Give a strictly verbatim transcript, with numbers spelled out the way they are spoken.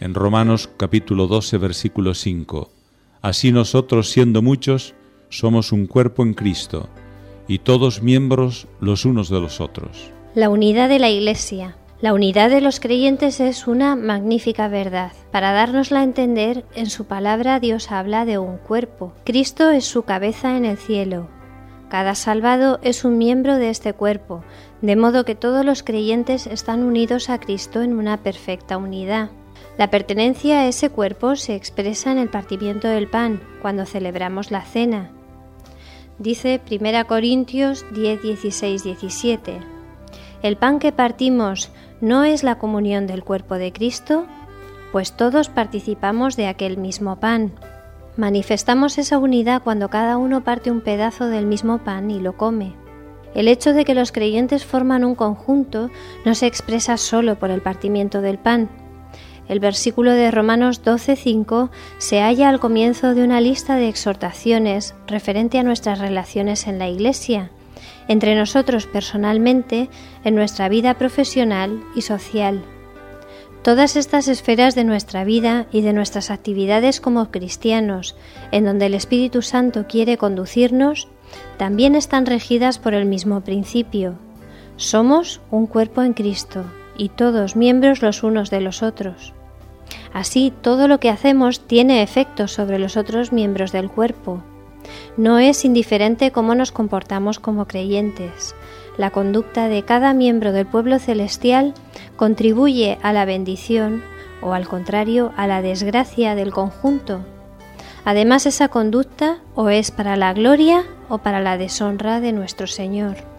en Romanos capítulo doce, versículo cinco. Así nosotros, siendo muchos, somos un cuerpo en Cristo, y todos miembros los unos de los otros. La unidad de la Iglesia. La unidad de los creyentes es una magnífica verdad. Para dárnosla a entender, en su palabra Dios habla de un cuerpo. Cristo es su cabeza en el cielo. Cada salvado es un miembro de este cuerpo, de modo que todos los creyentes están unidos a Cristo en una perfecta unidad. La pertenencia a ese cuerpo se expresa en el partimiento del pan, cuando celebramos la cena. Dice primera Corintios diez, dieciséis, diecisiete. ¿El pan que partimos no es la comunión del cuerpo de Cristo? Pues todos participamos de aquel mismo pan. Manifestamos esa unidad cuando cada uno parte un pedazo del mismo pan y lo come. El hecho de que los creyentes forman un conjunto no se expresa solo por el partimiento del pan. El versículo de Romanos doce, cinco se halla al comienzo de una lista de exhortaciones referente a nuestras relaciones en la Iglesia, entre nosotros personalmente, en nuestra vida profesional y social. Todas estas esferas de nuestra vida y de nuestras actividades como cristianos, en donde el Espíritu Santo quiere conducirnos, también están regidas por el mismo principio. Somos un cuerpo en Cristo y todos miembros los unos de los otros. Así, todo lo que hacemos tiene efectos sobre los otros miembros del cuerpo. No es indiferente cómo nos comportamos como creyentes. La conducta de cada miembro del pueblo celestial contribuye a la bendición o, al contrario, a la desgracia del conjunto. Además, esa conducta o es para la gloria o para la deshonra de nuestro Señor.